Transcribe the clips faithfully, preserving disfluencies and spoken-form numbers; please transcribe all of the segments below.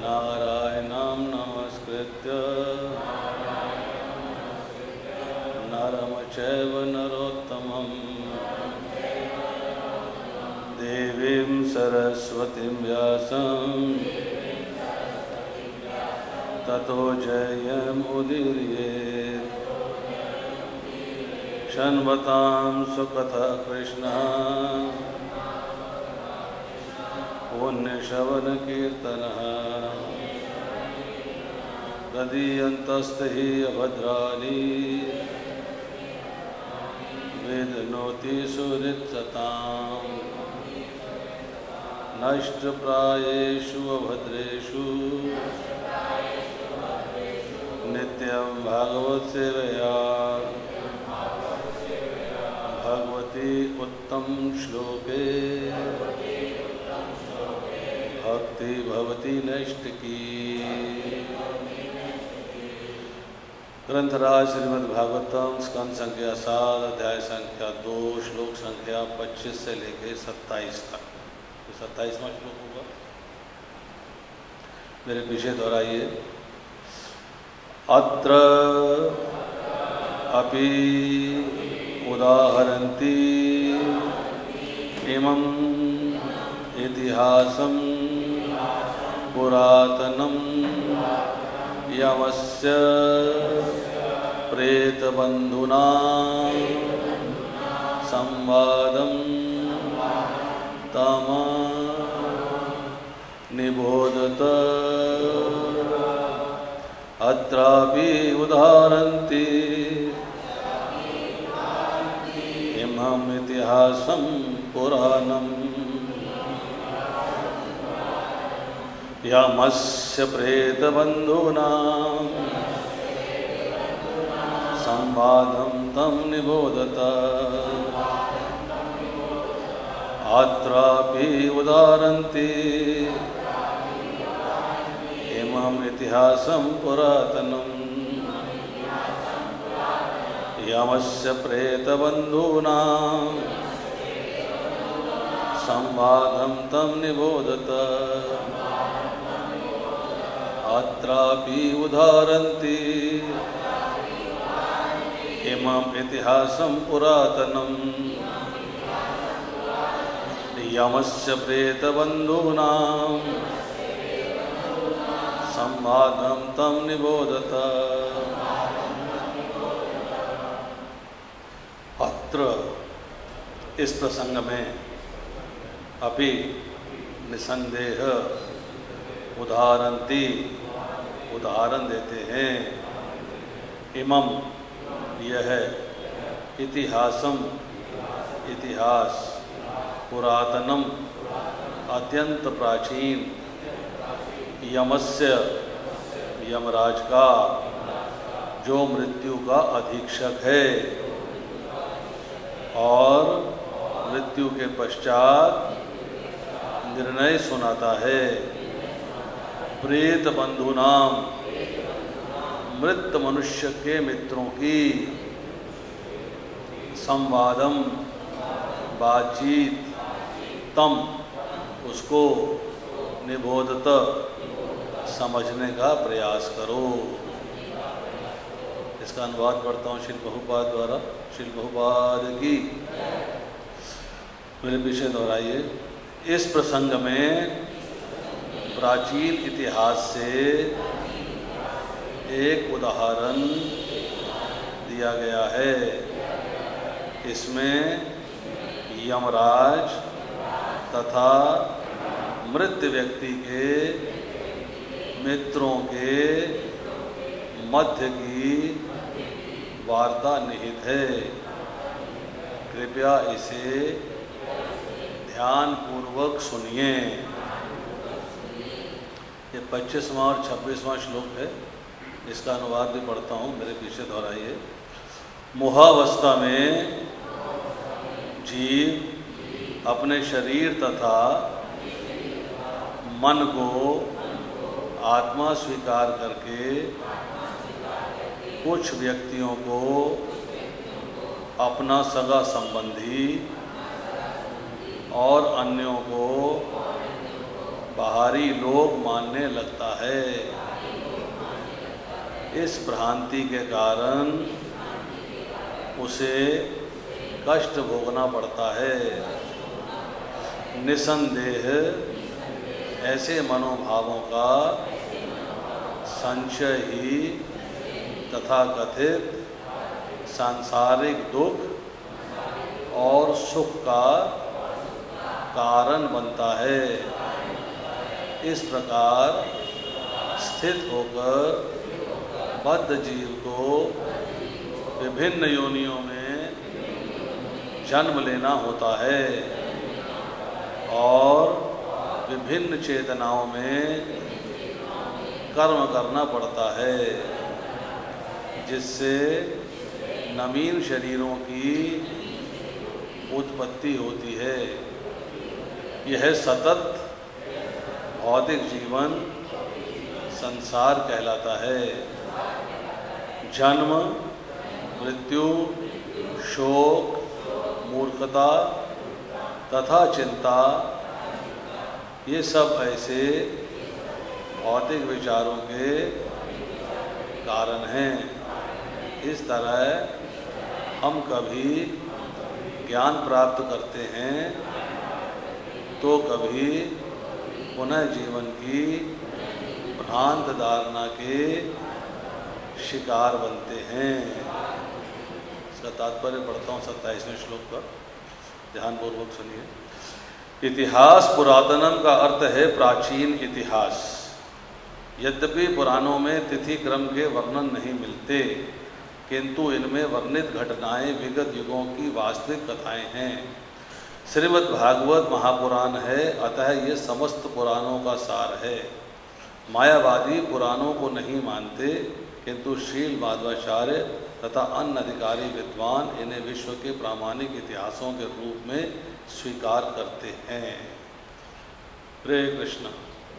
नारायणं नमस्कृत्य नरं चैव नरोत्तमं देवीं सरस्वतीं व्यासं ततो जयमुदीरयेत्। शृण्वतां सुकथः कृष्णः पुण्यश्रवणकीर्तनः तदीयन्तस्ते अभद्राणि वेदनोति सुहृत्सताम् नष्टप्रायेषु अभद्रेषु नित्यं भागवत सेवया भगवती उत्तम श्लोके भक्ति भवती नैष्टिकी। ग्रंथराज श्रीमद् भागवतम स्कंद संख्या सात अध्याय संख्या दो श्लोक संख्या पच्चीस से लेके सत्ताईस तक। तो सत्ताईसवां श्लोक होगा, मेरे पीछे दोहराइए। अत्र अपि उदाहरन्ति इमं इतिहासं पुरातनं यमस्य प्रेतबन्धुना संवादं तम निबोधत। अत्रापि उदाहरन्ति इमं इतिहासं पुराणं यमस्य प्रेतबन्धूनां संवादं तं निबोधत। अत्रापि उदाहरन्ति इमं इतिहासं पुरातनं यमस्य प्रेतबन्धूनां संवादं तं निबोधत। अत्रापि उदाहरन्ति इमं इतिहासं पुरातनं यमस्य प्रेतबन्धूनां संवादं तं निबोधत। अत्र इस प्रसंग में अपि निसंदेह उदाहरन्ति उदाहरण देते हैं। इमं यह इतिहासम इतिहास पुरातनम अत्यंत प्राचीन यमस्य यमराज का जो मृत्यु का अधीक्षक है और मृत्यु के पश्चात निर्णय सुनाता है। प्रेत बंधुनाम मृत मनुष्य के मित्रों की संवादम बातचीत तम उसको निबोधत समझने का प्रयास करो। इसका अनुवाद पढ़ता हूँ श्रील बहुपाद द्वारा। श्रील बहुपाद की मेरे पीछे दोहराइए। इस प्रसंग में प्राचीन इतिहास से एक उदाहरण दिया गया है। इसमें यमराज तथा मृत व्यक्ति के मित्रों के मध्य की वार्ता निहित है। कृपया इसे ध्यान पूर्वक सुनिए। ये पच्चीसवां और छब्बीसवां श्लोक है। इसका अनुवाद भी पढ़ता हूँ, मेरे पीछे दोहराइए। मोहावस्था में जीव अपने शरीर तथा मन को आत्मा स्वीकार करके कुछ व्यक्तियों को अपना सगा संबंधी और अन्यों को बाहरी लोग मानने लगता है। इस भ्रांति के कारण उसे कष्ट भोगना पड़ता है। निसंदेह ऐसे मनोभावों का संचय ही तथाकथित सांसारिक दुख और सुख का कारण बनता है। इस प्रकार स्थित होकर बद्ध जीव को विभिन्न योनियों में जन्म लेना होता है और विभिन्न चेतनाओं में कर्म करना पड़ता है, जिससे नवीन शरीरों की उत्पत्ति होती है। यह सतत भौतिक जीवन संसार कहलाता है। जन्म, मृत्यु, शोक, मूर्खता तथा चिंता, ये सब ऐसे भौतिक विचारों के कारण हैं। इस तरह हम कभी ज्ञान प्राप्त करते हैं तो कभी पुनः जीवन की भ्रांत धारणा के शिकार बनते हैं। इसका तात्पर्य पढ़ता हूँ सत्ताईसवें श्लोक का, ध्यानपूर्वक सुनिए। इतिहास पुरातनम का अर्थ है प्राचीन इतिहास। यद्यपि पुराणों में तिथि क्रम के वर्णन नहीं मिलते, किंतु इनमें वर्णित घटनाएं विगत युगों की वास्तविक कथाएं हैं। श्रीमद् भागवत महापुराण है, अतः ये समस्त पुराणों का सार है। मायावादी पुराणों को नहीं मानते, किंतु शील माध्वाचार्य तथा अन्य अधिकारी विद्वान इन्हें विश्व के प्रामाणिक इतिहासों के रूप में स्वीकार करते हैं। हरे कृष्ण।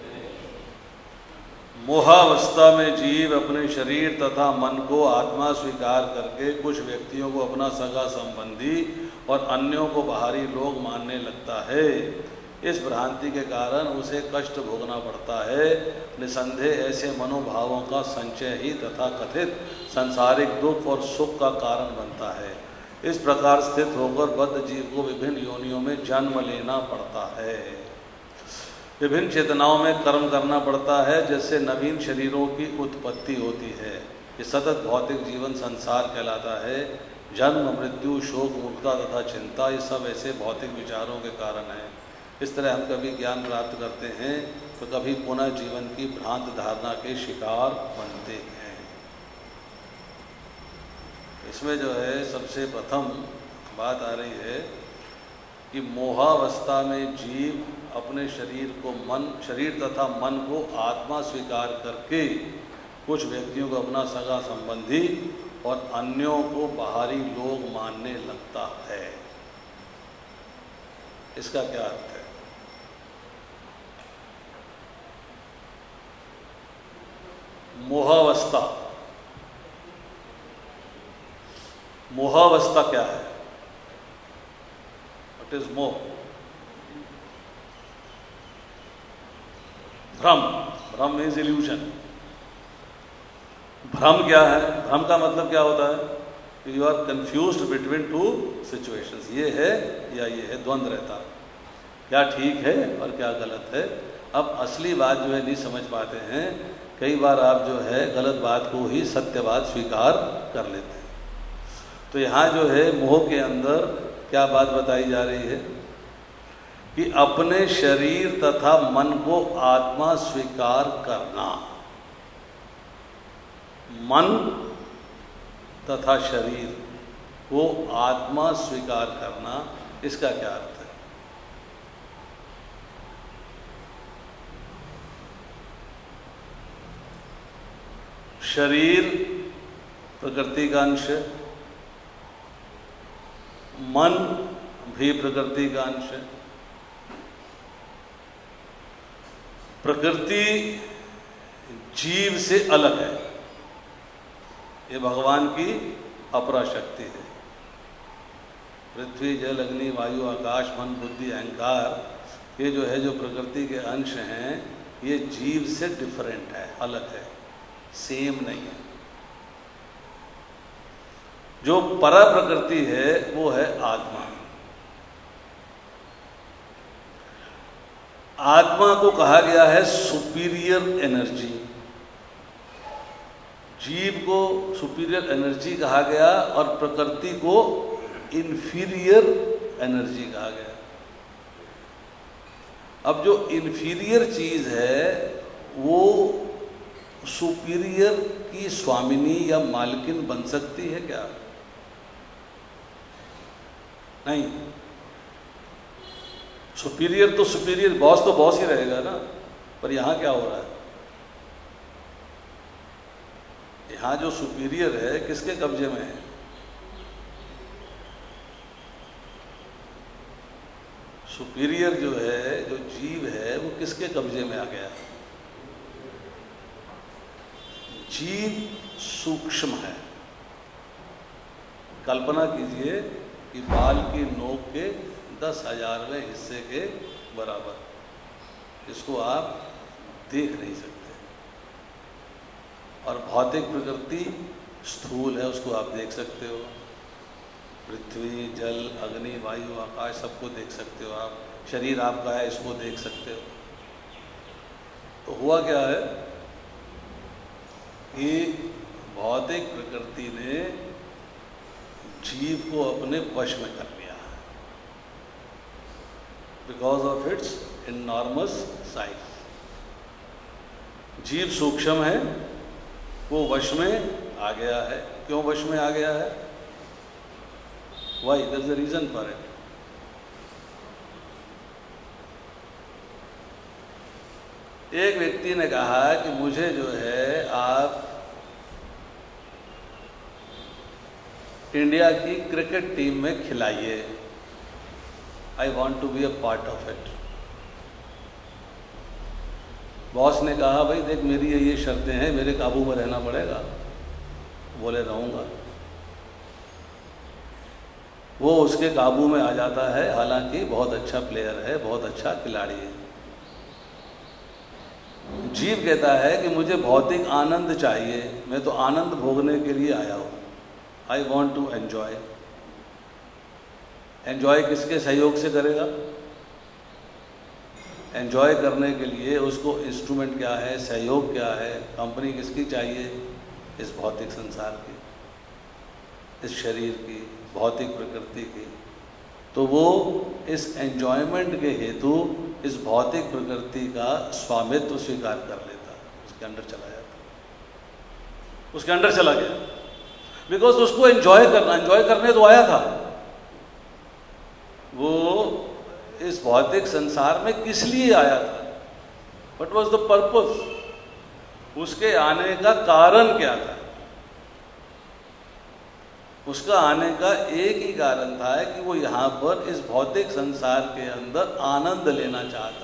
मोहावस्था में जीव अपने शरीर तथा मन को आत्मा स्वीकार करके कुछ व्यक्तियों को अपना सगा संबंधी और अन्यों को बाहरी लोग मानने लगता है। इस भ्रांति के कारण उसे कष्ट भोगना पड़ता है। निसंदेह ऐसे मनोभावों का संचय ही तथा कथित सांसारिक दुख और सुख का कारण बनता है। इस प्रकार स्थित होकर बद्ध जीव को विभिन्न योनियों में जन्म लेना पड़ता है, विभिन्न चेतनाओं में कर्म करना पड़ता है, जिससे नवीन शरीरों की उत्पत्ति होती है। ये सतत भौतिक जीवन संसार कहलाता है। जन्म, मृत्यु, शोक, मूर्खता तथा चिंता, ये सब ऐसे भौतिक विचारों के कारण हैं। इस तरह हम कभी ज्ञान प्राप्त करते हैं तो कभी पुनः जीवन की भ्रांत धारणा के शिकार बनते हैं। इसमें जो है सबसे प्रथम बात आ रही है कि मोहावस्था में जीव अपने शरीर को मन शरीर तथा मन को आत्मा स्वीकार करके कुछ व्यक्तियों को अपना सगा संबंधी और अन्यों को बाहरी लोग मानने लगता है। इसका क्या अर्थ है? मोहावस्था मोहावस्था क्या है? व्हाट इज मोह? भ्रम। भ्रम मीन्स इल्यूजन। भ्रम क्या है? भ्रम का मतलब क्या होता है कि you are confused between two situations. ये है या ये है, द्वंद रहता है, क्या ठीक है और क्या गलत है। अब असली बात जो है नहीं समझ पाते हैं। कई बार आप जो है गलत बात को ही सत्यवाद स्वीकार कर लेते हैं। तो यहाँ जो है मोह के अंदर क्या बात बताई जा रही है कि अपने शरीर तथा मन को आत्मा स्वीकार करना। मन तथा शरीर को आत्मा स्वीकार करना, इसका क्या अर्थ है? शरीर प्रकृति का अंश है, मन भी प्रकृति का अंश है। प्रकृति जीव से अलग है, ये भगवान की अपरा शक्ति है। पृथ्वी, जल, अग्नि, वायु, आकाश, मन, बुद्धि, अहंकार, ये जो है जो प्रकृति के अंश हैं ये जीव से डिफरेंट है, अलग है, सेम नहीं है। जो पर प्रकृति है वो है आत्मा। आत्मा को कहा गया है सुपीरियर एनर्जी, जीव को सुपीरियर एनर्जी कहा गया और प्रकृति को इंफीरियर एनर्जी कहा गया। अब जो इंफीरियर चीज है वो सुपीरियर की स्वामिनी या मालकिन बन सकती है क्या? नहीं। सुपीरियर तो सुपीरियर, बॉस तो बॉस ही रहेगा ना। पर यहां क्या हो रहा है? यहां जो सुपीरियर है किसके कब्जे में है? सुपीरियर जो है, जो जीव है, वो किसके कब्जे में आ गया है? जीव सूक्ष्म है। कल्पना कीजिए कि बाल की नोक के दस हजारवें हिस्से के बराबर, इसको आप देख नहीं सकते। और भौतिक प्रकृति स्थूल है, उसको आप देख सकते हो। पृथ्वी, जल, अग्नि, वायु, आकाश सबको देख सकते हो आप। शरीर आपका है, इसको देख सकते हो। तो हुआ क्या है कि भौतिक प्रकृति ने जीव को अपने वश में कर लिया because of its enormous size. जीव सूक्ष्म है, वो वश में आ गया है। क्यों वश में आ गया है? Why? There is a reason for it. एक व्यक्ति ने कहा कि मुझे जो है आप इंडिया की क्रिकेट टीम में खिलाइए, I want to be a part of it. Boss ने कहा भाई देख मेरी ये शर्तें हैं, मेरे काबू में रहना पड़ेगा। बोले रहूंगा। वो उसके काबू में आ जाता है, हालांकि बहुत अच्छा प्लेयर है, बहुत अच्छा खिलाड़ी है। जीव कहता है कि मुझे भौतिक आनंद चाहिए, मैं तो आनंद भोगने के लिए आया हूं। I want to enjoy. Enjoy किसके सहयोग से करेगा? एंजॉय करने के लिए उसको इंस्ट्रूमेंट क्या है, सहयोग क्या है, कंपनी किसकी चाहिए? इस भौतिक संसार की, इस शरीर की, भौतिक प्रकृति की। तो वो इस एंजॉयमेंट के हेतु इस भौतिक प्रकृति का स्वामित्व स्वीकार कर लेता, उसके अंदर चला जाता, उसके अंदर चला गया। बिकॉज उसको एंजॉय करना, एंजॉय करने तो आया था। वो इस भौतिक संसार में किस लिए आया था? What was the purpose? उसके आने का कारण क्या था? उसका आने का एक ही कारण था कि वो यहाँ पर इस भौतिक संसार के अंदर आनंद लेना चाहता।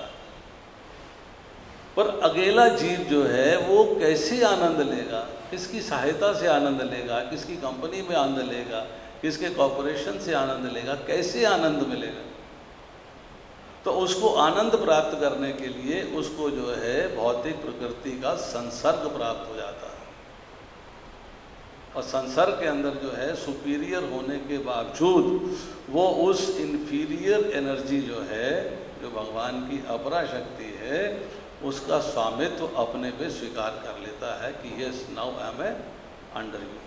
पर अकेला जीव जो है वो कैसे आनंद लेगा? किसकी सहायता से आनंद लेगा? किसकी कंपनी में आनंद लेगा? किसके कॉर्पोरेशन से आनंद लेगा? कैसे आनंद मिलेगा? तो उसको आनंद प्राप्त करने के लिए उसको जो है भौतिक प्रकृति का संसर्ग प्राप्त हो जाता है। और संसर्ग के अंदर जो है सुपीरियर होने के बावजूद वो उस इन्फीरियर एनर्जी जो है, जो भगवान की अपरा शक्ति है, उसका स्वामित्व अपने पे स्वीकार कर लेता है कि yes now I am under you.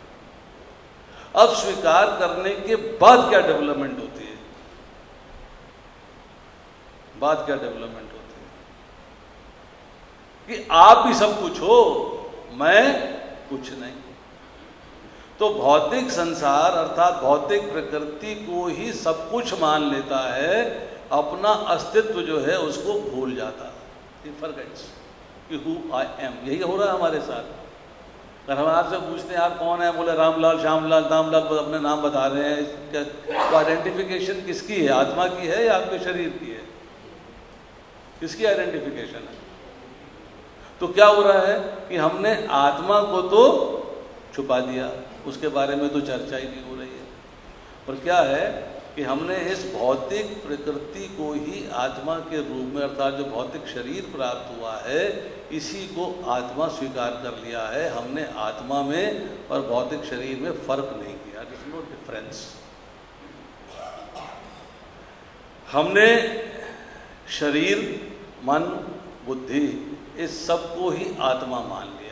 अब स्वीकार करने के बाद क्या डेवलपमेंट होती है? बाद क्या डेवलपमेंट होती है कि आप ही सब कुछ हो, मैं कुछ नहीं। तो भौतिक संसार अर्थात भौतिक प्रकृति को ही सब कुछ मान लेता है, अपना अस्तित्व जो है उसको भूल जाता है। फॉरगेट्स कि हु आई एम। यही हो रहा है हमारे साथ। अगर हम आपसे पूछते हैं आप कौन है, बोले रामलाल, श्यामलाल, दामलाल, अपने नाम बता रहे हैं। तो आइडेंटिफिकेशन किसकी है? आत्मा की है या आपके शरीर की है? किसकी आइडेंटिफिकेशन है? तो क्या हो रहा है कि हमने आत्मा को तो छुपा दिया, उसके बारे में तो चर्चा ही नहीं हो रही है। पर क्या है कि हमने इस भौतिक प्रकृति को ही आत्मा के रूप में, अर्थात जो भौतिक शरीर प्राप्त हुआ है, इसी को आत्मा स्वीकार कर लिया है। हमने आत्मा में और भौतिक शरीर में फर्क नहीं किया, इट इज नो डिफरेंस। हमने शरीर, मन, बुद्धि इस सब को ही आत्मा मान लिया।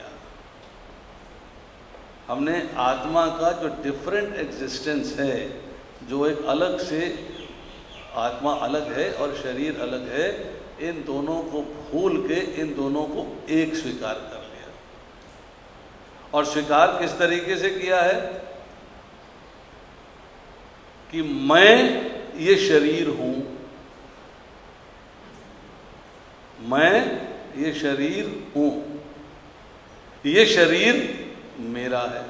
हमने आत्मा का जो डिफरेंट एग्जिस्टेंस है, जो एक अलग से आत्मा अलग है और शरीर अलग है, इन दोनों को भूल के इन दोनों को एक स्वीकार कर लिया। और स्वीकार किस तरीके से किया है कि मैं ये शरीर हूं, मैं ये शरीर हूं, ये शरीर मेरा है।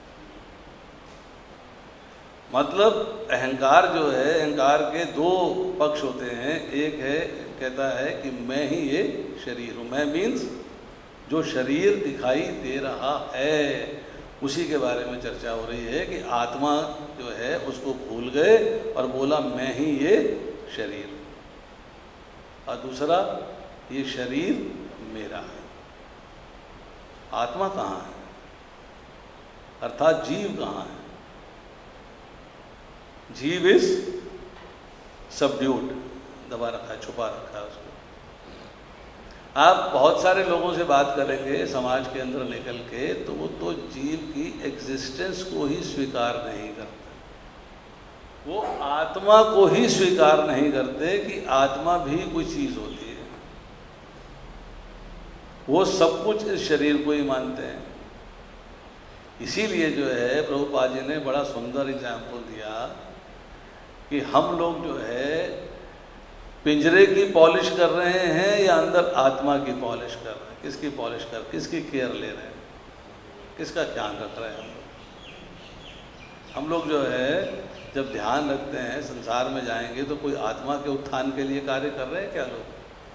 मतलब अहंकार जो है, अहंकार के दो पक्ष होते हैं। एक है, कहता है कि मैं ही ये शरीर हूं। मैं मीन्स जो शरीर दिखाई दे रहा है, उसी के बारे में चर्चा हो रही है कि आत्मा जो है उसको भूल गए और बोला मैं ही ये शरीर। और दूसरा, ये शरीर मेरा है। आत्मा कहाँ है, अर्थात जीव कहाँ है? जीव इज सबड्यूड, दबा रखा है, छुपा रखा है उसको। आप बहुत सारे लोगों से बात करेंगे समाज के अंदर निकल के, तो वो तो जीव की एग्जिस्टेंस को ही स्वीकार नहीं करते। वो आत्मा को ही स्वीकार नहीं करते कि आत्मा भी कोई चीज होती है। वो सब कुछ इस शरीर को ही मानते हैं। इसीलिए जो है प्रभुपाद जी ने बड़ा सुंदर एग्जाम्पल दिया कि हम लोग जो है पिंजरे की पॉलिश कर रहे हैं या अंदर आत्मा की पॉलिश कर रहे हैं। किसकी पॉलिश कर, किसकी केयर ले रहे हैं, किसका ध्यान रख रहे हैं हम लोग? हम लोग जो है जब ध्यान रखते हैं, संसार में जाएंगे तो कोई आत्मा के उत्थान के लिए कार्य कर रहे हैं क्या लोग?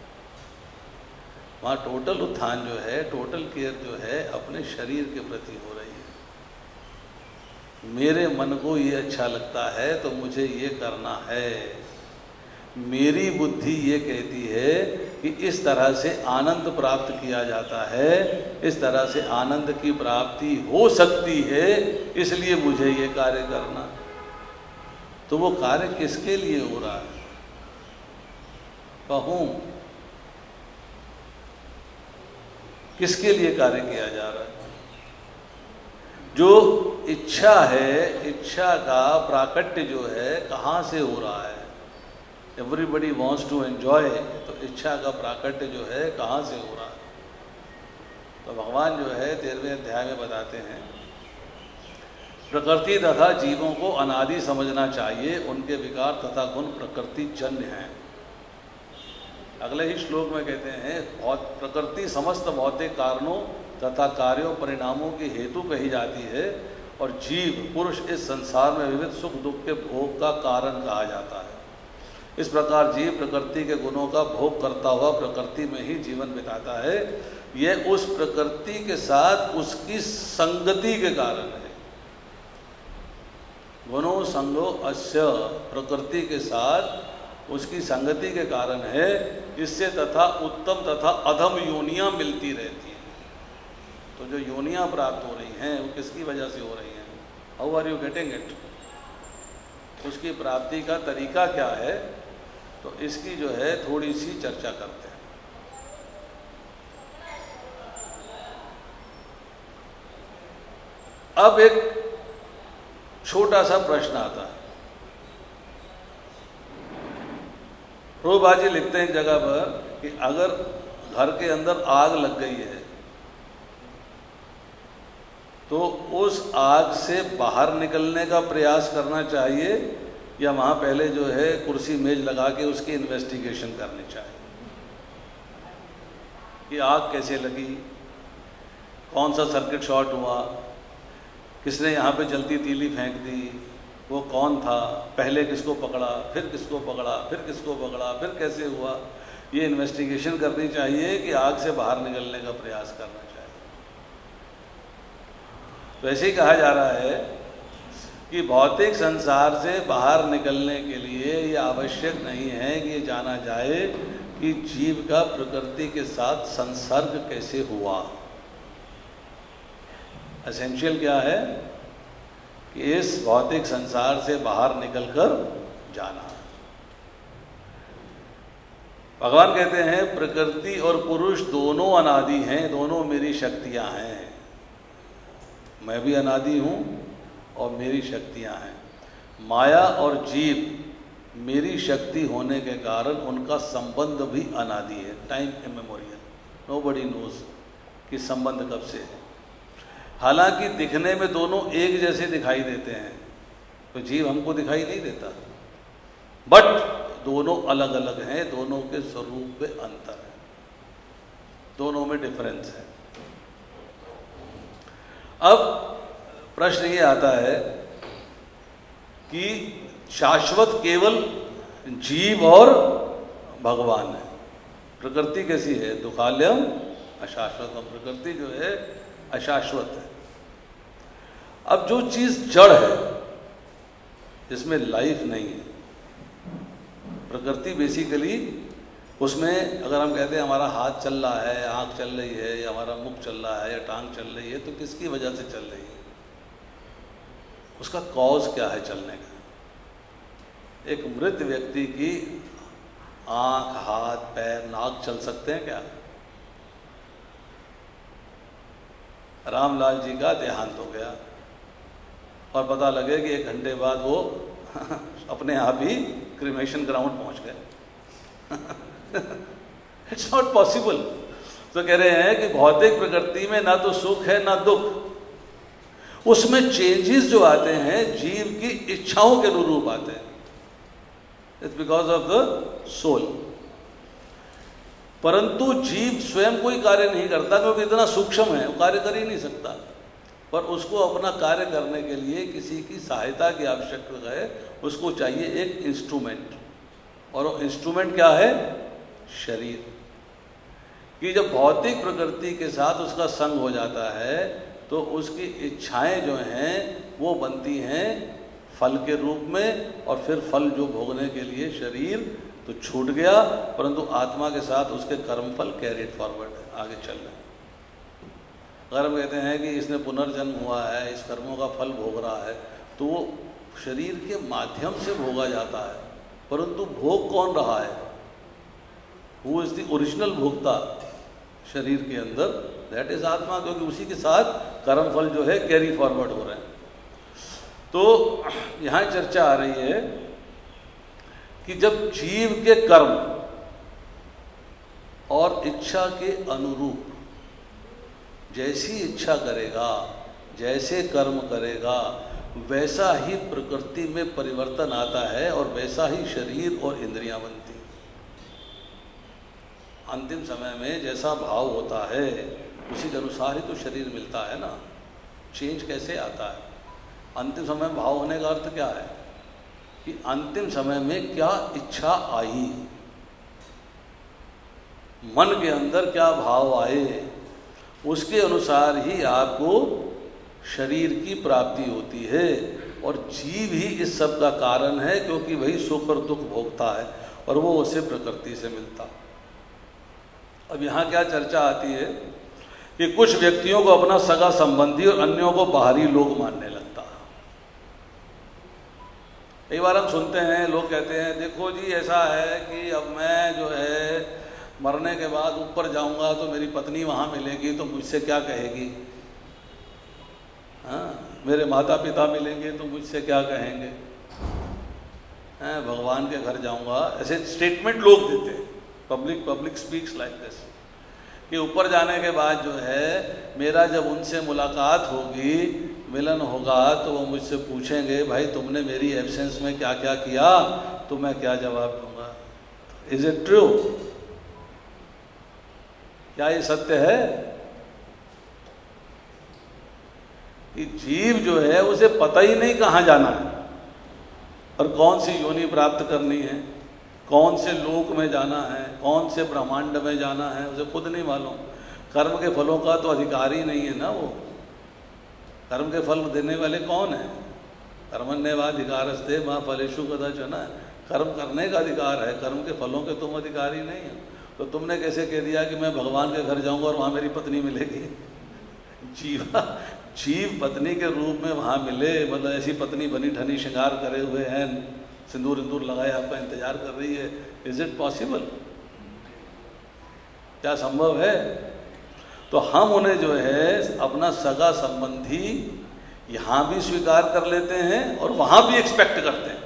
वहाँ टोटल उत्थान जो है, टोटल केयर जो है अपने शरीर के प्रति हो रही है। मेरे मन को ये अच्छा लगता है तो मुझे ये करना है। मेरी बुद्धि ये कहती है कि इस तरह से आनंद प्राप्त किया जाता है, इस तरह से आनंद की प्राप्ति हो सकती है, इसलिए मुझे ये कार्य करना। तो वो कार्य किसके लिए हो रहा है? कहूं किसके लिए कार्य किया जा रहा है? जो इच्छा है, इच्छा का प्राकट्य जो है कहाँ से हो रहा है? एवरीबडी वॉन्ट्स टू एंजॉय, तो इच्छा का प्राकट्य जो है कहाँ से हो रहा है? तो भगवान जो है तेरहवें अध्याय में बताते हैं, प्रकृति तथा जीवों को अनादि समझना चाहिए, उनके विकार तथा गुण प्रकृति जन्य हैं। अगले ही श्लोक में कहते हैं, प्रकृति समस्त भौतिक कारणों तथा कार्यों परिणामों की हेतु कही जाती है और जीव पुरुष इस संसार में विविध सुख दुख के भोग का कारण कहा जाता है। इस प्रकार जीव प्रकृति के गुणों का भोग करता हुआ प्रकृति में ही जीवन बिताता है। यह उस प्रकृति के साथ उसकी संगति के कारण है। गुणों संगो अस्य, प्रकृति के साथ उसकी संगति के कारण है, जिससे तथा उत्तम तथा अधम योनियां मिलती रहती हैं। तो जो योनियां प्राप्त हो रही हैं वो किसकी वजह से हो रही हैं? How are you getting it? उसकी प्राप्ति का तरीका क्या है? तो इसकी जो है थोड़ी सी चर्चा करते हैं। अब एक छोटा सा प्रश्न आता है। प्रभुपाद जी लिखते हैं एक जगह पर कि अगर घर के अंदर आग लग गई है तो उस आग से बाहर निकलने का प्रयास करना चाहिए या वहां पहले जो है कुर्सी मेज लगा के उसकी इन्वेस्टिगेशन करनी चाहिए कि आग कैसे लगी, कौन सा सर्किट शॉर्ट हुआ, किसने यहाँ पे जलती तीली फेंक दी, वो कौन था, पहले किसको पकड़ा, फिर किसको पकड़ा, फिर किसको पकड़ा, फिर कैसे हुआ। ये इन्वेस्टिगेशन करनी चाहिए कि आग से बाहर निकलने का प्रयास करना चाहिए। तो ऐसे ही कहा जा रहा है कि भौतिक संसार से बाहर निकलने के लिए ये आवश्यक नहीं है कि ये जाना जाए कि जीव का प्रकृति के साथ संसर्ग कैसे हुआ। एसेंशियल क्या है कि इस भौतिक संसार से बाहर निकलकर जाना। भगवान कहते हैं प्रकृति और पुरुष दोनों अनादि हैं, दोनों मेरी शक्तियां हैं। मैं भी अनादि हूं और मेरी शक्तियां हैं। माया और जीव मेरी शक्ति होने के कारण उनका संबंध भी अनादि है, टाइम इमेमोरियल। नोबडी नोज कि संबंध कब से है। हालांकि दिखने में दोनों एक जैसे दिखाई देते हैं, तो जीव हमको दिखाई नहीं देता, बट दोनों अलग अलग हैं, दोनों के स्वरूप में अंतर है, दोनों में डिफरेंस है। अब प्रश्न ये आता है कि शाश्वत केवल जीव और भगवान है। प्रकृति कैसी है? दुखालयम अशाश्वत। प्रकृति जो है अशाश्वत है। अब जो चीज जड़ है, जिसमें लाइफ नहीं है, प्रकृति बेसिकली उसमें अगर हम कहते हैं हमारा हाथ चल रहा है, आंख चल रही है, या हमारा मुख चल रहा है, या टांग चल रही है, तो किसकी वजह से चल रही है? उसका कॉज क्या है चलने का? एक मृत व्यक्ति की आंख, हाथ, पैर, नाक चल सकते हैं क्या? रामलाल जी का देहांत हो गया और पता लगे कि एक घंटे बाद वो अपने आप ही क्रिमेशन ग्राउंड पहुंच गए। It's not possible. तो कह रहे हैं कि भौतिक प्रकृति में ना तो सुख है ना दुख, उसमें चेंजेस जो आते हैं जीव की इच्छाओं के अनुरूप आते हैं। It's because of the soul. परंतु जीव स्वयं कोई कार्य नहीं करता, क्योंकि इतना सूक्ष्म है, वो कार्य कर ही नहीं सकता। पर उसको अपना कार्य करने के लिए किसी की सहायता की आवश्यकता है। उसको चाहिए एक इंस्ट्रूमेंट, और वो इंस्ट्रूमेंट क्या है? शरीर। कि जब भौतिक प्रकृति के साथ उसका संग हो जाता है तो उसकी इच्छाएं जो हैं वो बनती हैं फल के रूप में, और फिर फल जो भोगने के लिए शरीर तो छूट गया, परंतु आत्मा के साथ उसके कर्मफल कैरिड फॉरवर्ड है, आगे चल रहे हैं। अगर हम कहते हैं कि इसने पुनर्जन्म हुआ है, इस कर्मों का फल भोग रहा है, तो वो शरीर के माध्यम से भोगा जाता है, परंतु भोग कौन रहा है? हु इज द ओरिजिनल भोक्ता शरीर के अंदर? दैट इज आत्मा, क्योंकि उसी के साथ कर्मफल जो है कैरी फॉरवर्ड हो रहे हैं। तो यहां चर्चा आ रही है कि जब जीव के कर्म और इच्छा के अनुरूप जैसी इच्छा करेगा, जैसे कर्म करेगा, वैसा ही प्रकृति में परिवर्तन आता है और वैसा ही शरीर और इंद्रियां बनती। अंतिम समय में जैसा भाव होता है उसी के अनुसार ही तो शरीर मिलता है ना। चेंज कैसे आता है? अंतिम समय में भाव होने का अर्थ क्या है? कि अंतिम समय में क्या इच्छा आई, मन के अंदर क्या भाव आए, उसके अनुसार ही आपको शरीर की प्राप्ति होती है। और जीव ही इस सब का कारण है, क्योंकि वही सुख और दुख भोगता है और वो उसे प्रकृति से मिलता। अब यहाँ क्या चर्चा आती है कि कुछ व्यक्तियों को अपना सगा संबंधी और अन्यों को बाहरी लोग मानने लगता है। कई बार हम सुनते हैं, लोग कहते हैं देखो जी ऐसा है कि अब मैं जो है मरने के बाद ऊपर जाऊंगा तो मेरी पत्नी वहां मिलेगी तो मुझसे क्या कहेगी, हाँ, मेरे माता पिता मिलेंगे तो मुझसे क्या कहेंगे, हाँ, भगवान के घर जाऊंगा। ऐसे स्टेटमेंट लोग देते हैं। Public public speaks like this कि ऊपर जाने के बाद जो है मेरा जब उनसे मुलाकात होगी, मिलन होगा, तो वो मुझसे पूछेंगे भाई तुमने मेरी एब्सेंस में क्या क्या किया, तो मैं क्या जवाब दूंगा। Is it true? क्या ये सत्य है कि जीव जो है उसे पता ही नहीं कहाँ जाना है और कौन सी योनि प्राप्त करनी है, कौन से लोक में जाना है, कौन से ब्रह्मांड में जाना है, उसे खुद नहीं मालूम। कर्म के फलों का तो अधिकारी नहीं है ना वो। कर्म के फल देने वाले कौन है? कर्मण्येवाधिकारस्ते मां फलेषु कदाचन। कर्म करने का अधिकार है, कर्म के फलों के तुम अधिकारी नहीं हो। तो तुमने कैसे कह दिया कि मैं भगवान के घर जाऊंगा और वहां मेरी पत्नी मिलेगी? जीवा जीव पत्नी के रूप में वहां मिले, मतलब ऐसी पत्नी बनी ठनी श्रृंगार करे हुए हैं, सिंदूर इंदूर लगाए आपका इंतजार कर रही है। Is it possible? क्या संभव है? तो हम उन्हें जो है अपना सगा संबंधी यहां भी स्वीकार कर लेते हैं और वहां भी एक्सपेक्ट करते हैं,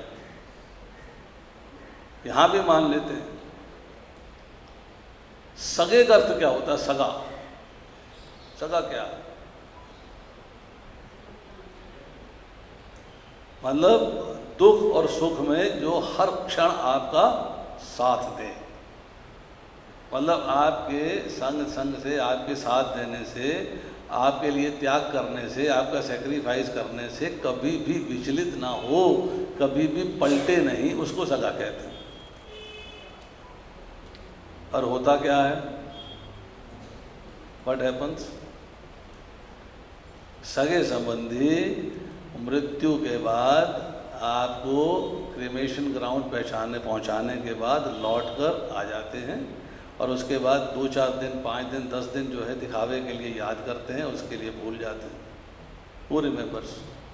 यहां भी मान लेते हैं। सगे का अर्थ क्या होता है? सगा सगा क्या है? मतलब दुख और सुख में जो हर क्षण आपका साथ दे, मतलब आपके संग संग से, आपके साथ देने से, आपके लिए त्याग करने से, आपका सेक्रीफाइस करने से कभी भी विचलित ना हो, कभी भी पलटे नहीं, उसको सगा कहते हैं। और होता क्या है? What happens? सगे संबंधी मृत्यु के बाद आपको क्रिमेशन ग्राउंड पहचाने पहुंचाने के बाद लौट कर आ जाते हैं, और उसके बाद दो चार दिन, पाँच दिन, दस दिन जो है दिखावे के लिए याद करते हैं, उसके लिए भूल जाते हैं। वो रिमेंबर्स।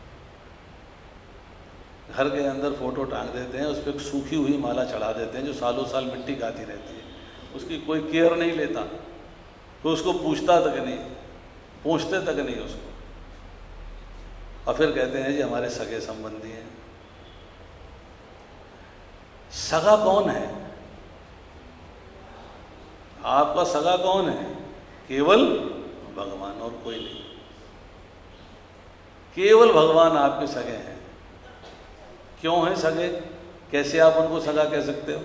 घर के अंदर फोटो टांग देते हैं, उस पर सूखी हुई माला चढ़ा देते हैं जो सालों साल मिट्टी खाती रहती है, उसकी कोई केयर नहीं लेता, तो उसको पूछता तक नहीं, पूछते तक नहीं उसको, और फिर कहते हैं जी हमारे सगे संबंधी हैं। सगा कौन है? आपका सगा कौन है? केवल भगवान, और कोई नहीं। केवल भगवान आपके सगे हैं। क्यों हैं सगे? कैसे आप उनको सगा कह सकते हो?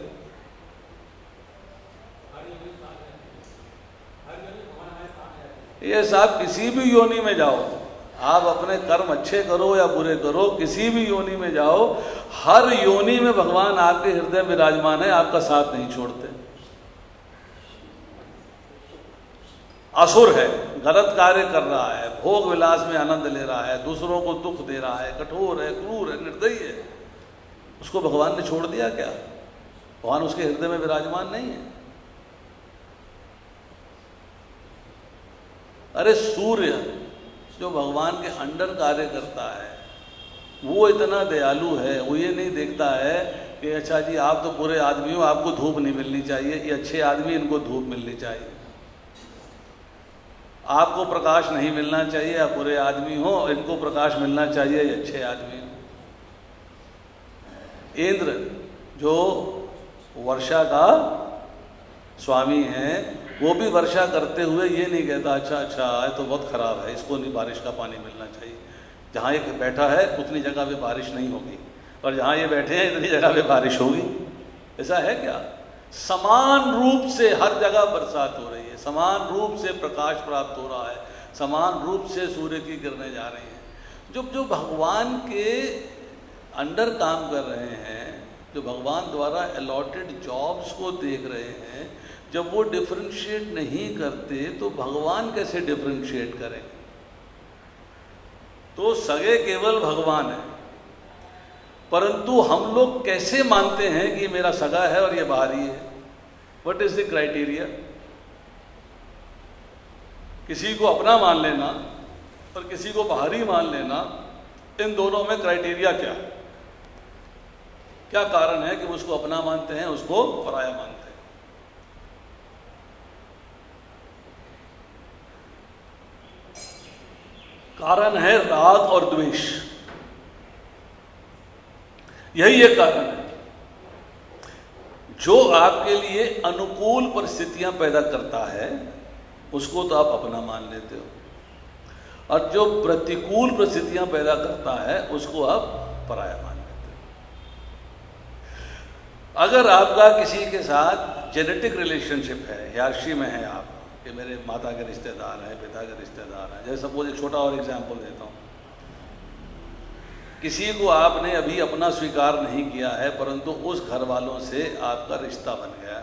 ये साहब किसी भी योनि में जाओ, आप अपने कर्म अच्छे करो या बुरे करो, किसी भी योनि में जाओ, हर योनि में भगवान आपके हृदय में विराजमान है, आपका साथ नहीं छोड़ते। असुर है, गलत कार्य कर रहा है, भोग विलास में आनंद ले रहा है, दूसरों को दुख दे रहा है, कठोर है, क्रूर है, निर्दयी है, उसको भगवान ने छोड़ दिया क्या? भगवान उसके हृदय में विराजमान नहीं है? अरे सूर्य जो भगवान के अंडर कार्य करता है, वो इतना दयालु है, वो ये नहीं देखता है कि अच्छा जी आप तो बुरे आदमी हो, आपको धूप नहीं मिलनी चाहिए, ये अच्छे आदमी, इनको धूप मिलनी चाहिए। आपको प्रकाश नहीं मिलना चाहिए, आप बुरे आदमी हो, इनको प्रकाश मिलना चाहिए, ये अच्छे आदमी हो। इंद्र जो वर्षा का स्वामी है, वो भी वर्षा करते हुए ये नहीं कहता अच्छा अच्छा है तो बहुत खराब है, इसको नहीं बारिश का पानी मिलना चाहिए, जहाँ एक बैठा है उतनी जगह पे बारिश नहीं होगी, और जहाँ ये बैठे हैं इतनी जगह पे बारिश होगी। ऐसा है क्या? समान रूप से हर जगह बरसात हो रही है, समान रूप से प्रकाश प्राप्त हो रहा है, समान रूप से सूर्य की किरणें जा रही हैं। जो जो भगवान के अंडर काम कर रहे हैं, जो भगवान द्वारा अलॉटेड जॉब्स को देख रहे हैं, जब वो डिफरेंशिएट नहीं करते तो भगवान कैसे डिफरेंशिएट करें? तो सगे केवल भगवान है, परंतु हम लोग कैसे मानते हैं कि मेरा सगा है और ये बाहरी है? What is the criteria? किसी को अपना मान लेना और किसी को बाहरी मान लेना, इन दोनों में क्राइटेरिया क्या है? क्या कारण है कि उसको अपना मानते हैं, उसको पराया मानते हैं? कारण है राग और द्वेष। यही एक कारण है जो आपके लिए अनुकूल परिस्थितियां पैदा करता है, उसको तो आप अपना मान लेते हो, और जो प्रतिकूल परिस्थितियां पैदा करता है उसको आप पराया मान लेते हो। अगर आपका किसी के साथ जेनेटिक रिलेशनशिप है, हियरार्ची में है आप, कि मेरे माता के रिश्तेदार हैं, पिता के रिश्तेदार हैं, जैसे सपोज एक छोटा और एग्जाम्पल देता हूँ, किसी को आपने अभी अपना स्वीकार नहीं किया है, परंतु उस घर वालों से आपका रिश्ता बन गया,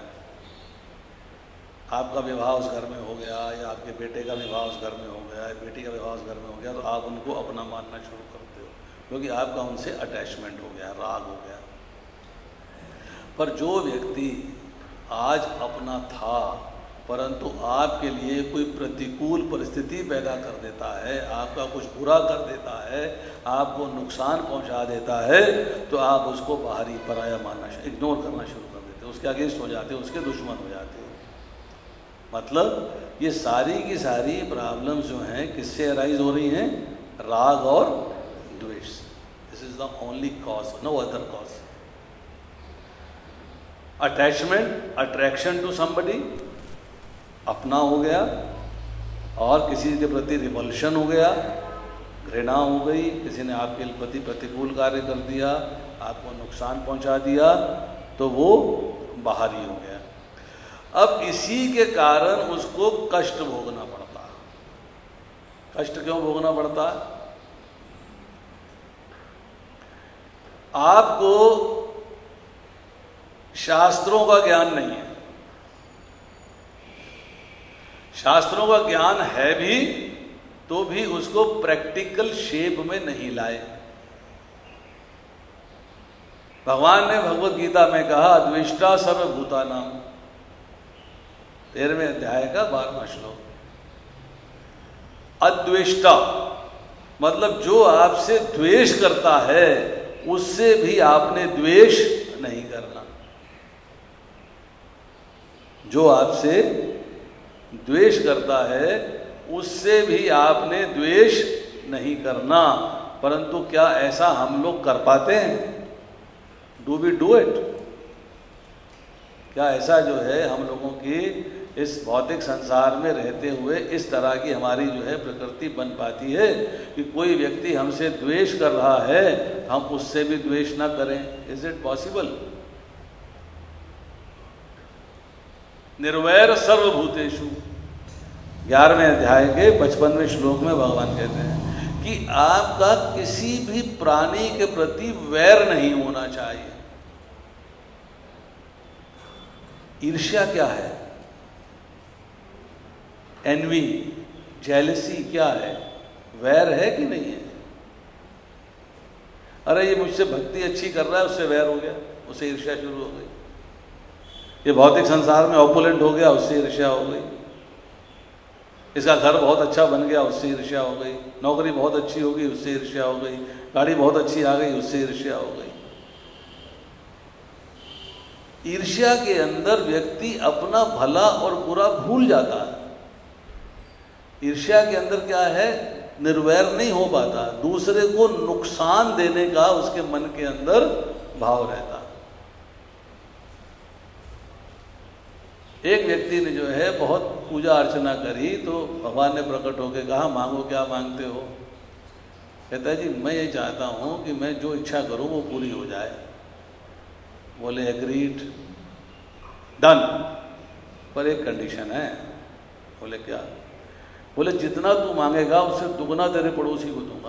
आपका विवाह उस घर में हो गया, या आपके बेटे का विवाह उस घर में हो गया, बेटी का विवाह उस घर में हो गया, तो आप उनको अपना मानना शुरू करते हो, क्योंकि आपका उनसे अटैचमेंट हो गया, राग हो गया। पर जो व्यक्ति आज अपना था परंतु आपके लिए कोई प्रतिकूल परिस्थिति पैदा कर देता है, आपका कुछ बुरा कर देता है, आपको नुकसान पहुंचा देता है, तो आप उसको बाहरी पराया मानना, इग्नोर करना शुरू कर देते, उसके अगेंस्ट हो जाते, उसके दुश्मन हो जाते। मतलब ये सारी की सारी प्रॉब्लम्स जो हैं किससे अराइज हो रही हैं? राग और द्वेष। This is the only cause, no other cause. Attachment, attraction to somebody, अपना हो गया, और किसी के प्रति रिवल्शन हो गया, घृणा हो गई, किसी ने आपके प्रति प्रतिकूल कार्य कर दिया, आपको नुकसान पहुंचा दिया, तो वो बाहरी हो गया। अब इसी के कारण उसको कष्ट भोगना पड़ता है। कष्ट क्यों भोगना पड़ता है? आपको शास्त्रों का ज्ञान नहीं है, शास्त्रों का ज्ञान है भी तो भी उसको प्रैक्टिकल शेप में नहीं लाए। भगवान ने भगवत गीता में कहा, अद्वेष्टा सर्वभूतानां, तेरहवें अध्याय का बारहवां श्लोक। अद्वेष्टा मतलब जो आपसे द्वेष करता है उससे भी आपने द्वेष नहीं करना। जो आपसे द्वेष करता है उससे भी आपने द्वेष नहीं करना। परंतु क्या ऐसा हम लोग कर पाते हैं? Do we do it? क्या ऐसा जो है हम लोगों की इस भौतिक संसार में रहते हुए इस तरह की हमारी जो है प्रकृति बन पाती है कि कोई व्यक्ति हमसे द्वेष कर रहा है, हम उससे भी द्वेष ना करें? Is it possible? निर्वैर सर्वभूतेषु, ग्यारहवें अध्याय के पचपनवें श्लोक में भगवान कहते हैं कि आपका किसी भी प्राणी के प्रति वैर नहीं होना चाहिए। ईर्ष्या क्या है? एनवी, जेलसी क्या है? वैर है कि नहीं है? अरे ये मुझसे भक्ति अच्छी कर रहा है, उससे वैर हो गया, उससे ईर्ष्या शुरू हो गई। ये भौतिक संसार में ऑपुलेंट हो गया, उससे ईर्ष्या हो गई। इसका घर बहुत अच्छा बन गया, उससे ईर्ष्या हो गई। नौकरी बहुत अच्छी होगी, उससे ईर्ष्या हो गई। गाड़ी बहुत अच्छी आ गई, उससे ईर्ष्या हो गई। ईर्ष्या के अंदर व्यक्ति अपना भला और बुरा भूल जाता है। ईर्ष्या के अंदर क्या है? निर्वैर नहीं हो पाता, दूसरे को नुकसान देने का उसके मन के अंदर भाव रहता। एक व्यक्ति ने जो है बहुत पूजा अर्चना करी तो भगवान ने प्रकट होकर कहा, मांगो क्या मांगते हो? कहता है जी मैं ये चाहता हूं कि मैं जो इच्छा करूं वो पूरी हो जाए। बोले एग्रीड, डन, पर एक कंडीशन है। बोले क्या? बोले जितना तू मांगेगा उससे दुगना तेरे पड़ोसी को दूंगा।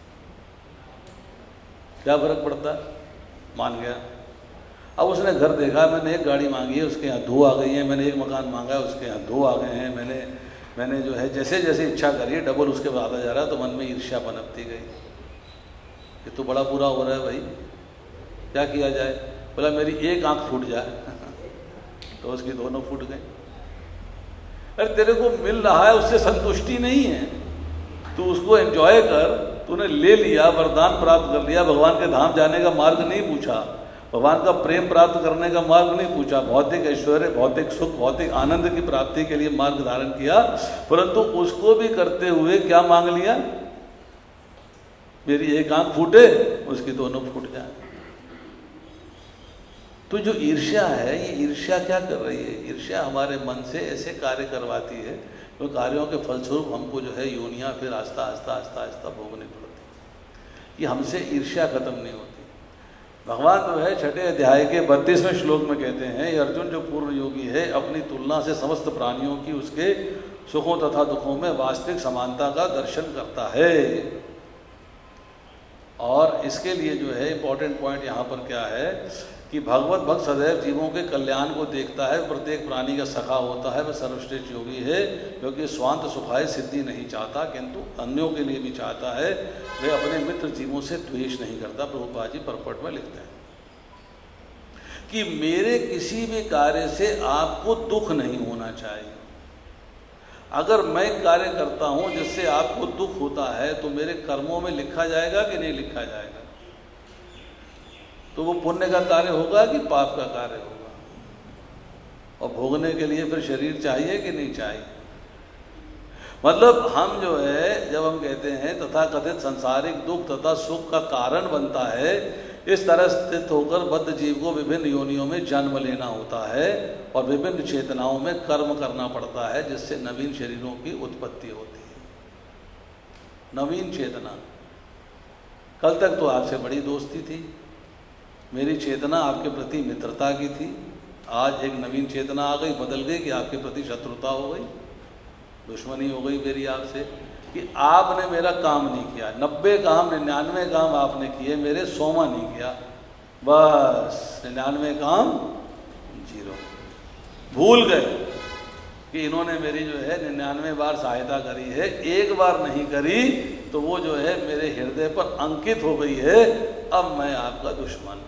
क्या फर्क पड़ता है? मान गया। अब उसने घर देखा, मैंने एक गाड़ी मांगी है, उसके यहाँ दो आ गई है। मैंने एक मकान मांगा है, उसके यहाँ दो आ गए हैं। मैंने मैंने जो है जैसे जैसे इच्छा करी है डबल उसके बाद आ जा रहा है। तो मन में ईर्ष्या पनपती गई, ये तो बड़ा बुरा हो रहा है भाई, क्या किया जाए? बोला मेरी एक आंख फूट जाए तो उसकी दोनों फूट गई। अरे तेरे को मिल रहा है, उससे संतुष्टि नहीं है, तू उसको एंजॉय कर। तूने ले लिया, वरदान प्राप्त कर लिया, भगवान के धाम जाने का मार्ग नहीं पूछा, भगवान का प्रेम प्राप्त करने का मार्ग नहीं पूछा, भौतिक ऐश्वर्य, भौतिक सुख, भौतिक आनंद की प्राप्ति के लिए मार्ग धारण किया, परंतु उसको भी करते हुए क्या मांग लिया? मेरी एक आंख फूटे, उसकी दोनों फूट जाए। तो जो ईर्ष्या है, ये ईर्ष्या क्या कर रही है? ईर्ष्या हमारे मन से ऐसे कार्य करवाती है तो कार्यों के फलस्वरूप हमको जो है योनियां फिर आस्ता आस्ता आस्ता आस्ता भोगनी पड़ती। ये हमसे ईर्ष्या खत्म नहीं होती। भगवान जो है छठे अध्याय के बत्तीसवें श्लोक में कहते हैं, ये अर्जुन जो पूर्ण योगी है अपनी तुलना से समस्त प्राणियों की उसके सुखों तथा दुखों में वास्तविक समानता का दर्शन करता है। और इसके लिए जो है इंपॉर्टेंट पॉइंट यहाँ पर क्या है कि भगवत भक्त सदैव जीवों के कल्याण को देखता है, प्रत्येक प्राणी का सखा होता है, वह सर्वश्रेष्ठ योगी है, क्योंकि स्वांत सुखाय सिद्धि नहीं चाहता किंतु अन्यों के लिए भी चाहता है। वह अपने मित्र जीवों से द्वेष नहीं करता। प्रभुपाद जी परपट में लिखते हैं कि मेरे किसी भी कार्य से आपको दुख नहीं होना चाहिए। अगर मैं कार्य करता हूं जिससे आपको दुख होता है तो मेरे कर्मों में लिखा जाएगा कि नहीं लिखा जाएगा? तो वो पुण्य का कार्य होगा कि पाप का कार्य होगा? और भोगने के लिए फिर शरीर चाहिए कि नहीं चाहिए? मतलब हम जो है, जब हम कहते हैं तथा कथित सांसारिक दुख तथा सुख का कारण बनता है, इस तरह स्थित होकर बद्ध जीव को विभिन्न योनियों में जन्म लेना होता है और विभिन्न चेतनाओं में कर्म करना पड़ता है, जिससे नवीन शरीरों की उत्पत्ति होती है। नवीन चेतना, कल तक तो आपसे बड़ी दोस्ती थी, मेरी चेतना आपके प्रति मित्रता की थी। आज एक नवीन चेतना आ गई, बदल गई कि आपके प्रति शत्रुता हो गई, दुश्मनी हो गई मेरी आपसे, कि आपने मेरा काम नहीं किया। नब्बे काम निन्यानवे काम आपने किए, मेरे सोमा नहीं किया। बस निन्यानवे काम जीरो। भूल गए कि इन्होंने मेरी जो है निन्यानवे बार सहायता करी है, एक बार नहीं करी, तो वो जो है मेरे हृदय पर अंकित हो गई है। अब मैं आपका दुश्मन,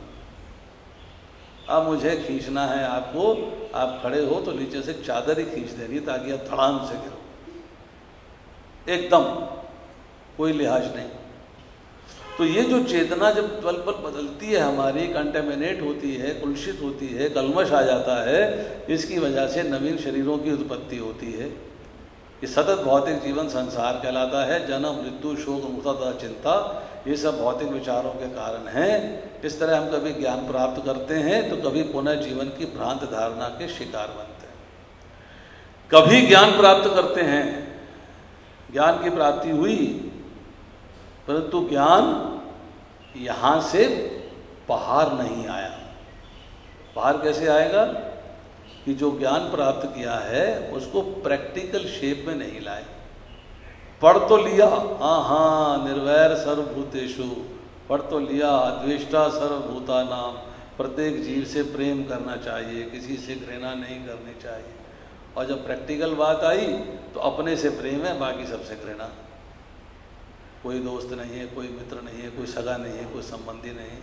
अब मुझे खींचना है आपको। आप खड़े हो तो नीचे से चादर ही खींच देनी ताकि आप धड़ाम से गिरो, एकदम कोई लिहाज नहीं। तो ये जो चेतना जब पल पल बदलती है हमारी, कंटेमिनेट होती है, कुलुषित होती है, कलमश आ जाता है, इसकी वजह से नवीन शरीरों की उत्पत्ति होती है। ये सतत भौतिक जीवन संसार कहलाता है। जन्म, मृत्यु, शोक, मूर्छा तथा चिंता, ये सब भौतिक विचारों के कारण हैं। इस तरह हम कभी ज्ञान प्राप्त करते हैं तो कभी पुनः जीवन की भ्रांत धारणा के शिकार बनते हैं। कभी ज्ञान प्राप्त करते हैं, ज्ञान की प्राप्ति हुई, परंतु ज्ञान यहां से बाहर नहीं आया। बाहर कैसे आएगा? कि जो ज्ञान प्राप्त किया है उसको प्रैक्टिकल शेप में नहीं लाए। पढ़ तो लिया, हाँ हाँ निर्वैर सर्वभूतेषु, पढ़ तो लिया, द्वेष्टा सर्वभूतानां, प्रत्येक जीव से प्रेम करना चाहिए, किसी से घृणा नहीं करनी चाहिए। और जब प्रैक्टिकल बात आई तो अपने से प्रेम है, बाकी सबसे घृणा। कोई दोस्त नहीं है, कोई मित्र नहीं है, कोई सगा नहीं है, कोई संबंधी नहीं,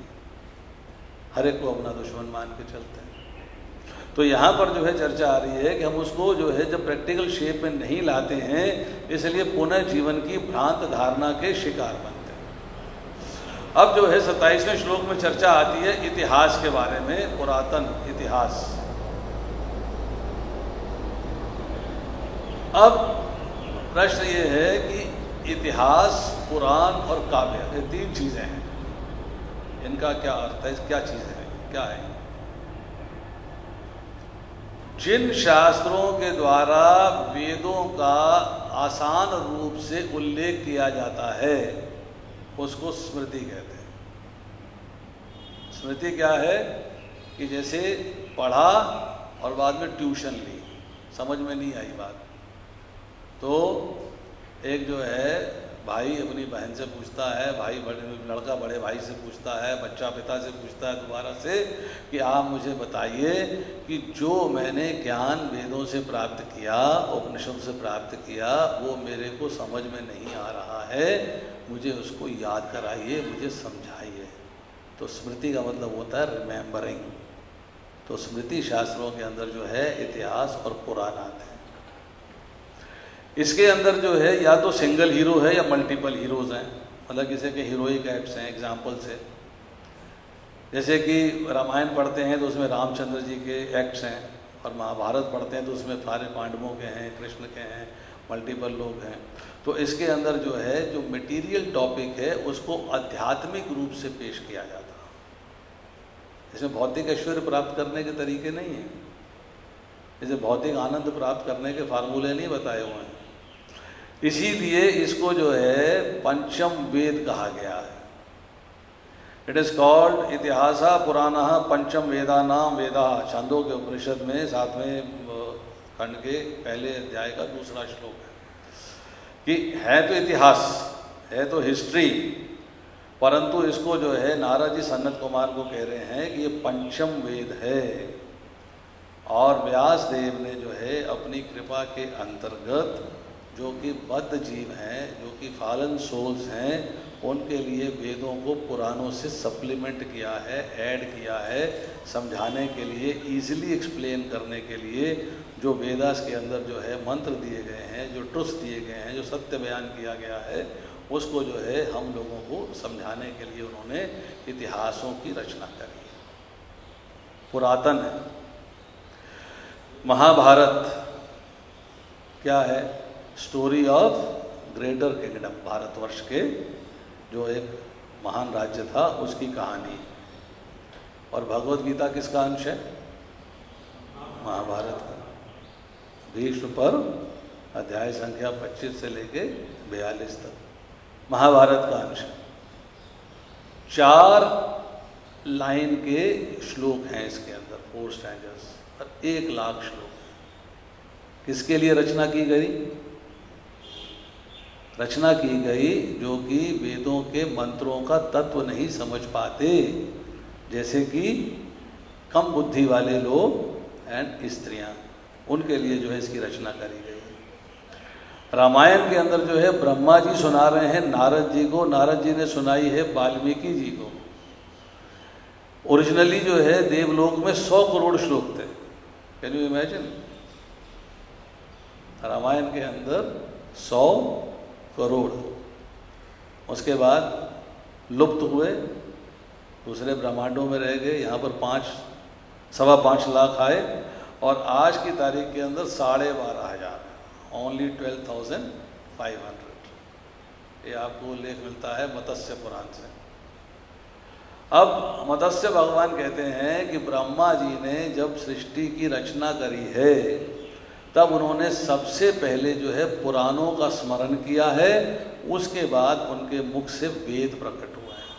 हर एक को अपना दुश्मन मान के चलते हैं। तो यहाँ पर जो है चर्चा आ रही है कि हम उसको जो है जब प्रैक्टिकल शेप में नहीं लाते हैं, इसलिए पुनः जीवन की भ्रांत धारणा के शिकार बनते हैं। अब जो है सत्ताईसवें श्लोक में चर्चा आती है इतिहास के बारे में, पुरातन इतिहास। अब प्रश्न ये है कि इतिहास, पुराण और काव्य, ये तीन चीजें हैं, इनका क्या अर्थ है? क्या चीजें हैं, क्या है? जिन शास्त्रों के द्वारा वेदों का आसान रूप से उल्लेख किया जाता है उसको स्मृति कहते हैं। स्मृति क्या है? कि जैसे पढ़ा और बाद में ट्यूशन ली, समझ में नहीं आई बात, तो एक जो है भाई अपनी बहन से पूछता है, भाई बड़े लड़का बड़े भाई से पूछता है, बच्चा पिता से पूछता है दोबारा से कि आप मुझे बताइए कि जो मैंने ज्ञान वेदों से प्राप्त किया, उपनिषद से प्राप्त किया, वो मेरे को समझ में नहीं आ रहा है, मुझे उसको याद कराइए, मुझे समझाइए। तो स्मृति का मतलब होता है रिमेम्बरिंग। तो स्मृति शास्त्रों के अंदर जो है इतिहास और पुराण आते हैं। इसके अंदर जो है या तो सिंगल हीरो है या मल्टीपल हीरोज हैं, मतलब किसी के हीरोइक एक्ट्स हैं। एग्जाम्पल से जैसे कि रामायण पढ़ते हैं तो उसमें रामचंद्र जी के एक्ट्स हैं, और महाभारत पढ़ते हैं तो उसमें सारे पांडवों के हैं, कृष्ण के हैं, मल्टीपल लोग हैं। तो इसके अंदर जो है जो मटेरियल टॉपिक है उसको आध्यात्मिक रूप से पेश किया जाता है। इसमें भौतिक ऐश्वर्य प्राप्त करने के तरीके नहीं हैं, जैसे भौतिक आनंद प्राप्त करने के फार्मूले नहीं बताए हुए हैं। इसीलिए इसको जो है पंचम वेद कहा गया है। इट इज कॉल्ड इतिहासा पुराना पंचम वेदा नाम वेदा। छांदोग्य उपनिषद में सातवें खंड के पहले अध्याय का दूसरा श्लोक है कि है तो इतिहास, है तो हिस्ट्री, परंतु इसको जो है नारद जी सनत कुमार को कह रहे हैं कि ये पंचम वेद है, और व्यास देव ने जो है अपनी कृपा के अंतर्गत जो कि बद्ध जीव हैं, जो कि फॉलन सोल्स हैं, उनके लिए वेदों को पुराणों से सप्लीमेंट किया है, ऐड किया है, समझाने के लिए, इजीली एक्सप्लेन करने के लिए। जो वेदास के अंदर जो है मंत्र दिए गए हैं, जो ट्रुथ्स दिए गए हैं, जो सत्य बयान किया गया है, उसको जो है हम लोगों को समझाने के लिए उन्होंने इतिहासों की रचना करी। पुरातन है। महाभारत क्या है? Story of greater kingdom, Bharatvarsha के जो एक महान राज्य था उसकी कहानी। और भगवत गीता किसका अंश है? महाभारत का। भीष्म पर अध्याय संख्या पच्चीस से लेके बयालीस तक महाभारत का अंश। चार लाइन के श्लोक हैं इसके अंदर, फोर स्टैंजर्स, और एक लाख श्लोक। किसके लिए रचना की गई? रचना की गई जो कि वेदों के मंत्रों का तत्व नहीं समझ पाते, जैसे कि कम बुद्धि वाले लोग एंड स्त्रियां, उनके लिए जो है इसकी रचना करी गई। रामायण के अंदर जो है ब्रह्मा जी सुना रहे हैं नारद जी को, नारद जी ने सुनाई है वाल्मीकि जी को। ओरिजिनली जो है देवलोक में सौ करोड़ श्लोक थे। Can you imagine? रामायण के अंदर सौ करोड़, उसके बाद लुप्त हुए, दूसरे ब्रह्मांडों में रह गए। यहाँ पर पाँच सवा पाँच लाख आए, और आज की तारीख के अंदर साढ़े बारह हजार, only twelve thousand five hundred. ये आपको उल्लेख मिलता है मत्स्य पुराण से। अब मत्स्य भगवान कहते हैं कि ब्रह्मा जी ने जब सृष्टि की रचना करी है, तब उन्होंने सबसे पहले जो है पुराणों का स्मरण किया है, उसके बाद उनके मुख से वेद प्रकट हुआ है।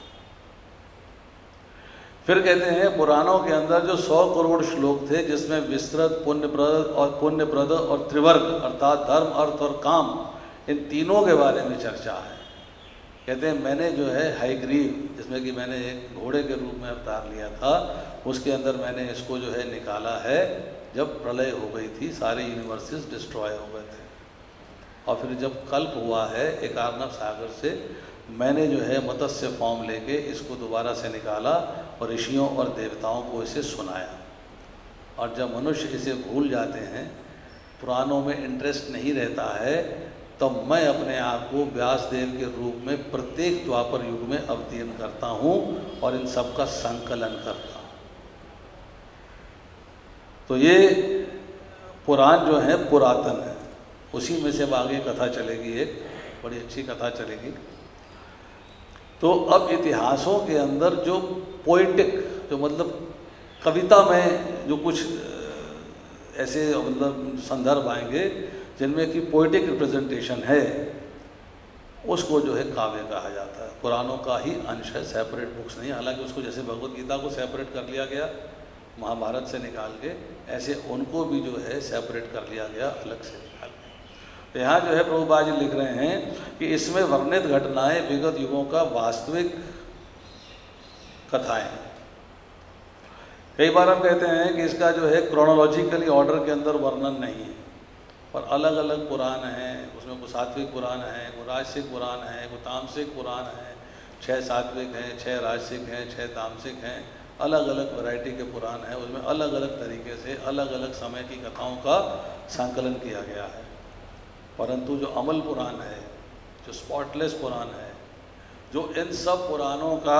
फिर कहते हैं पुराणों के अंदर जो सौ करोड़ श्लोक थे, जिसमें विस्तृत, पुण्यप्रद और पुण्यप्रद और त्रिवर्ग अर्थात धर्म, अर्थ और काम, इन तीनों के बारे में चर्चा है। कहते हैं मैंने जो है हयग्रीव, जिसमें कि मैंने एक घोड़े के रूप में अवतार लिया था, उसके अंदर मैंने इसको जो है निकाला है जब प्रलय हो गई थी, सारे यूनिवर्सेस डिस्ट्रॉय हो गए थे। और फिर जब कल्प हुआ है एक आर्नव सागर से, मैंने जो है मत्स्य फॉर्म लेके इसको दोबारा से निकाला और ऋषियों और देवताओं को इसे सुनाया। और जब मनुष्य इसे भूल जाते हैं, पुराणों में इंटरेस्ट नहीं रहता है, तो मैं अपने आप को व्यासदेव के रूप में प्रत्येक द्वापर युग में अवतीर्ण करता हूँ और इन सब का संकलन करता हूँ। तो ये पुराण जो है पुरातन है, उसी में से अब आगे कथा चलेगी, एक बड़ी अच्छी कथा चलेगी। तो अब इतिहासों के अंदर जो पोइटिक, जो मतलब कविता में जो कुछ ऐसे मतलब संदर्भ आएंगे जिनमें कि पोइटिक रिप्रेजेंटेशन है, उसको जो है काव्य कहा जाता है। पुराणों का ही अंश है, सेपरेट बुक्स नहीं। हालांकि उसको जैसे भगवत गीता को सेपरेट कर लिया गया महाभारत से निकाल के, ऐसे उनको भी जो है सेपरेट कर लिया गया अलग से निकाल के। तो यहाँ जो है प्रभुपाद जी लिख रहे हैं कि इसमें वर्णित घटनाएं विगत युगों का वास्तविक कथाएं। कई बार हम कहते हैं कि इसका जो है क्रोनोलॉजिकली ऑर्डर के अंदर वर्णन नहीं है, पर अलग अलग पुराण हैं, उसमें कुछ सात्विक पुराण है, कुछ राजसिक पुराण है, कुछ तामसिक पुराण है, छः सात्विक हैं, छः राजसिक हैं, छः तामसिक हैं, अलग अलग वैरायटी के पुराण हैं। उसमें अलग अलग तरीके से अलग अलग समय की कथाओं का संकलन किया गया है। परंतु जो अमल पुराण है, जो स्पॉटलेस पुराण है, जो इन सब पुराणों का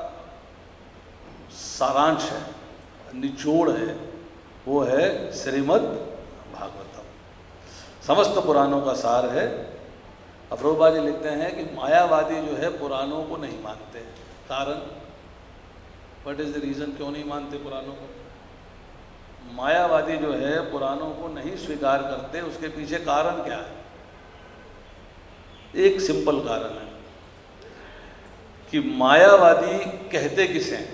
सारांश है, निचोड़ है, वो है श्रीमद् भागवतम। समस्त पुराणों का सार है। अब प्रभुपाद जी लिखते हैं कि मायावादी जो है पुराणों को नहीं मानते। कारण, व्हाट इज द रीजन, क्यों नहीं मानते पुराणों को? मायावादी जो है पुराणों को नहीं स्वीकार करते, उसके पीछे कारण क्या है? एक सिंपल कारण है कि मायावादी कहते किसे हैं?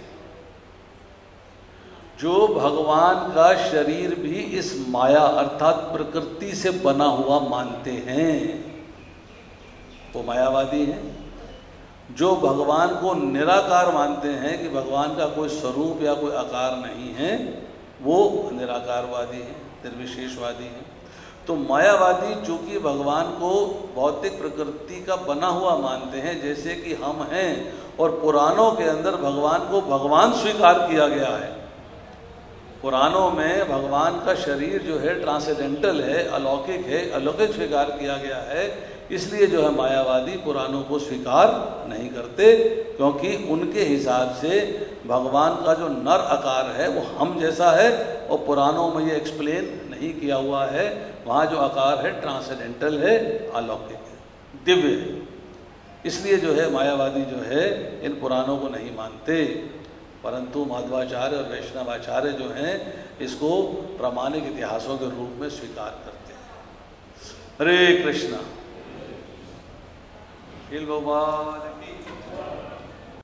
जो भगवान का शरीर भी इस माया अर्थात प्रकृति से बना हुआ मानते हैं, वो मायावादी हैं। जो भगवान को निराकार मानते हैं कि भगवान का कोई स्वरूप या कोई आकार नहीं है, वो निराकारवादी हैं, निर्विशेषवादी हैं। तो मायावादी चूंकि भगवान को भौतिक प्रकृति का बना हुआ मानते हैं, जैसे कि हम हैं, और पुराणों के अंदर भगवान को भगवान स्वीकार किया गया है। पुराणों में भगवान का शरीर जो है ट्रांसेंडेंटल है, अलौकिक है, अलौकिक स्वीकार किया गया है। इसलिए जो है मायावादी पुराणों को स्वीकार नहीं करते, क्योंकि उनके हिसाब से भगवान का जो नर आकार है वो हम जैसा है, और पुराणों में ये एक्सप्लेन नहीं किया हुआ है। वहाँ जो आकार है ट्रांसेंडेंटल है, अलौकिक है, दिव्य है। इसलिए जो है मायावादी जो है इन पुराणों को नहीं मानते, परंतु माधवाचार्य और वैष्णवाचार्य जो हैं इसको प्रामाणिक इतिहासों के रूप में स्वीकार करते हैं। हरे कृष्णा। भगवान की